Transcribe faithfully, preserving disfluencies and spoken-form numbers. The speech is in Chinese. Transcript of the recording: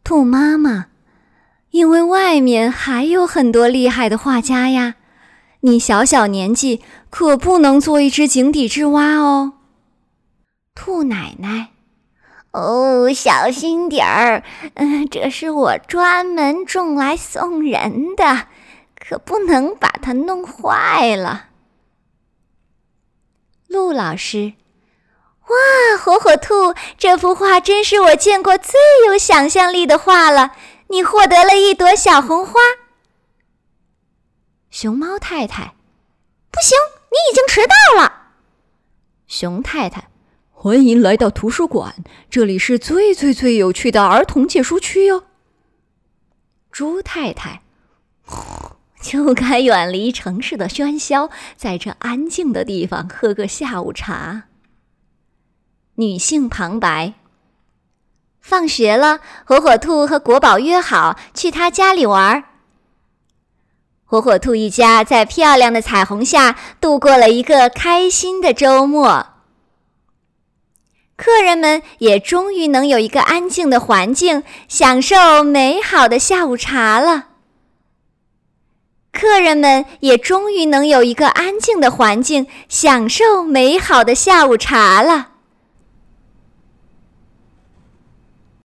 兔妈妈，因为外面还有很多厉害的画家呀，你小小年纪可不能做一只井底之蛙哦。兔奶奶， 哦，小心点儿，嗯，这是我专门种来送人的，可不能把它弄坏了。 陆老师，哇，火火兔，这幅画真是我见过最有想象力的画了，你获得了一朵小红花。熊猫太太， 不行，你已经迟到了。 熊太太，欢迎来到图书馆，这里是最最最有趣的儿童借书区哟。猪太太，就该远离城市的喧嚣，在这安静的地方喝个下午茶。女性旁白，放学了，火火兔和国宝约好去他家里玩。火火兔一家在漂亮的彩虹下度过了一个开心的周末。客人们也终于能有一个安静的环境，享受美好的下午茶了。客人们也终于能有一个安静的环境，享受美好的下午茶了。